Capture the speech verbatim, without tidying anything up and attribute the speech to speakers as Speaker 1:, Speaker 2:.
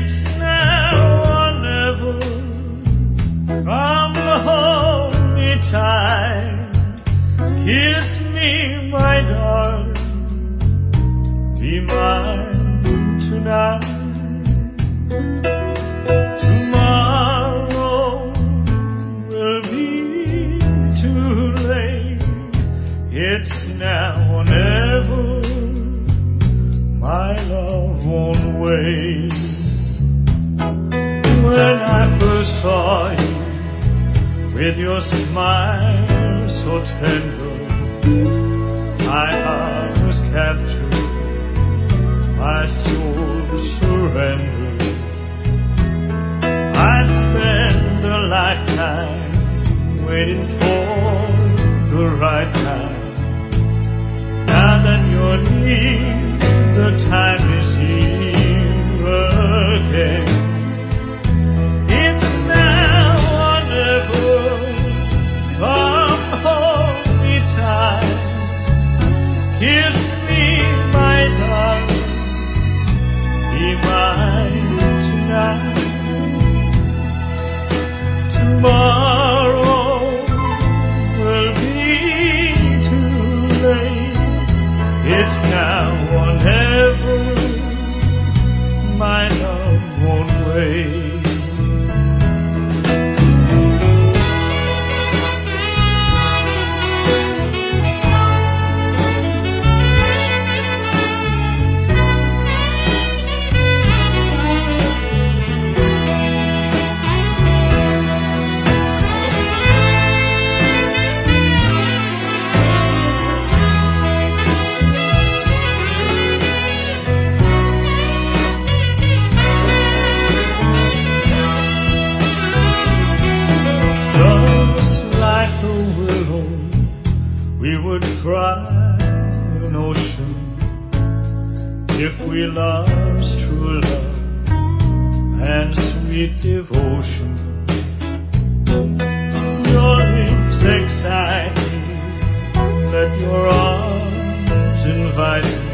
Speaker 1: It's now or never. Come hold me tight. Kiss me, my darling. Be mine tonight. Tomorrow will be too late. It's now or never. My love won't wait. When I first saw you, with your smile so tender, my heart was captured, my soul surrendered. I'd spend a lifetime waiting for the right time. Now that you're near, the time is here again. It's now or never. Come hold me tight. Kiss me, my darling. Be mine tonight. Tomorrow will be too late. It's now or never. My love won't wait. We would cry an ocean if we lost true love and sweet devotion. Your lips excite me, let your arms invite me.